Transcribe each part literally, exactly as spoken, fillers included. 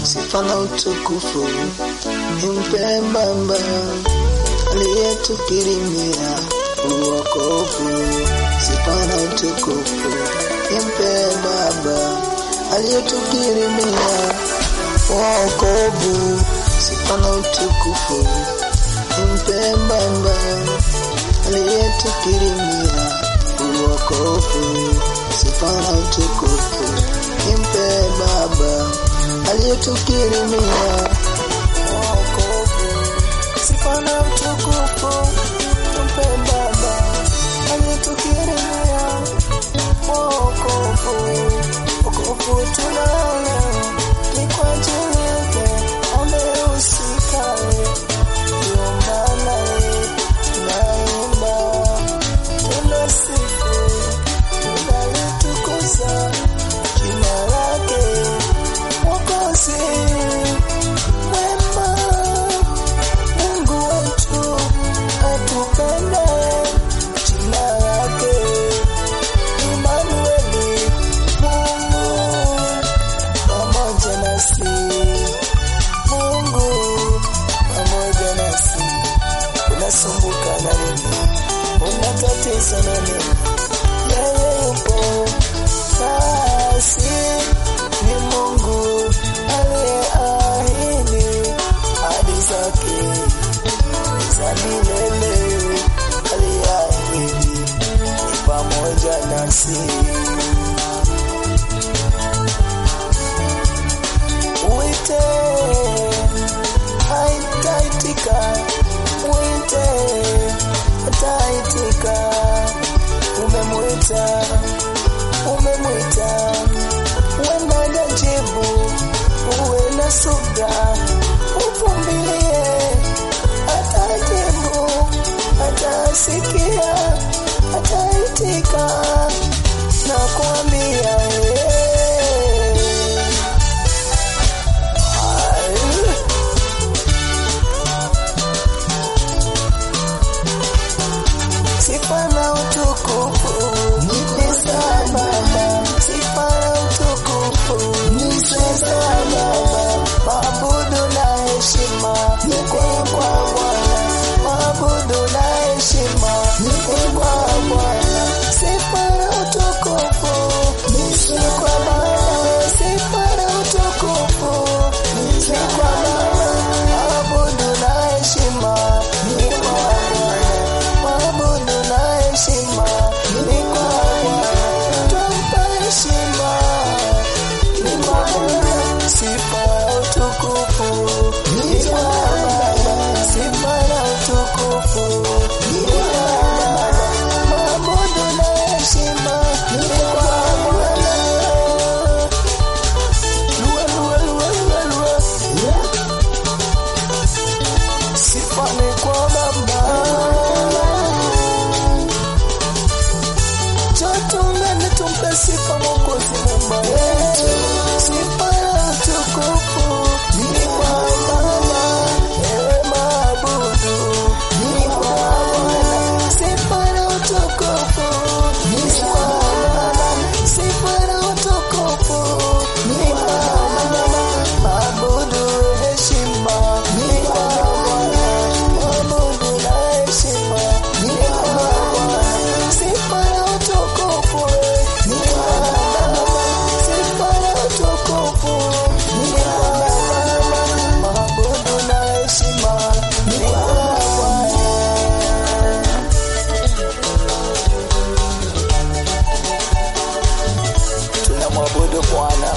sifa na utukufu nimpe Baba aliyetukirimia uokovu. Sifa na utukufu nimpe Baba aliyetukirimia uokovu. Sifa na utukufu nimpe Baba aliyetukirimia uokovu. Sifa na utukufu nimpe Baba aliyetukirimia uokovu. Sifa na utukufu nimpe Baba aliyetukirimia uokovu. Uokovu tunaona ni kwa ajili yake amehusika. Ndio maana tunaimba, tunasifu, tunalitukuza jina lake Mwokozi mwema. Mungu wetu atupenda, jina lake Immanueli, Mungu pamoja nasi. Mungu pamoja nasi. Unasumbuka na nini? Unatatiza na nini? Yeye yupo nasi. Ni Mungu aliyeahidi ahadi zake za milele. Aliyeahidi ni pamoja nasi. Uite ataitika, uite ataitika. Umemwita, umemwita, wenda najibu. Uwe na subra, uvumilie, atajibu, atasikia, ataitika. Nakwambia sifa na utukufu ni Baba. Sifa na utukufu ni Baba. Maabudu na heshima ni kwa Bwana. Maabudu na heshima ni kwa Bwana. Sifa na utukufu ni kwa Baba. Sifa na utukufu ni kwa Baba. Maabudu na heshima ni kwa Bwana. Maabudu na heshima ni kwa Bwana. Tumpa heshima ni kwa Bwana. Sifa na utukufu ni kwa Baba. Sifa na utukufu ni kwa Baba. Maabudu na heshima ni kwa Bwana. Lua, lua, lua, lua, lua. Sifa ni kwa Baba. Tumbe tumpe sifa Mwokozi Mungu wetu. Sifa na utukufu ni kwa Baba. Ewe maabudu ni kwa Bwana. Sifa na utukufu ni kwa Baba. Sifa na utukufu ni kwa Baba. Maabudu heshima ni kwa Bwana. Maabudu na heshima ni kwa Bwana. Sifa na utukufu ni kwa Baba. Sifa na utukufu ni kwa Baba. Maabudu na heshima ni kwa Bwana. Tunamwabudu Bwana,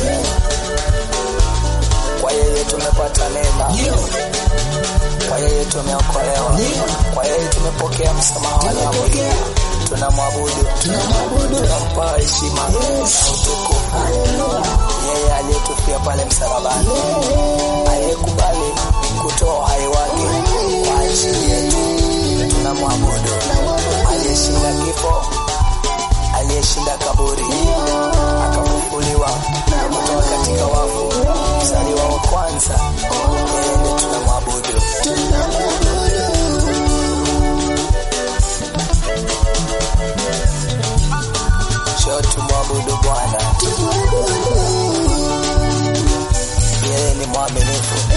kwa yeye tumepata neema, kwa yeye tumeokolewa, kwa yeye tumepokea msamaha wa dhambi. Tunamwabudu, tunampa heshima na utukufu. Yeye aliyetufia pale msalabani, aliyekubali kutoa uhai wake kwa ajili yetu. Tunamwabudu aliyeshinda kifo, aliyeshinda kaburi, akafufuliwa kutoka katika wafu, mzaliwa wa kwanza. Yeye ndiye tunamwabudu. Njoo tumwabudu Bwana. Yeye mwaminifu.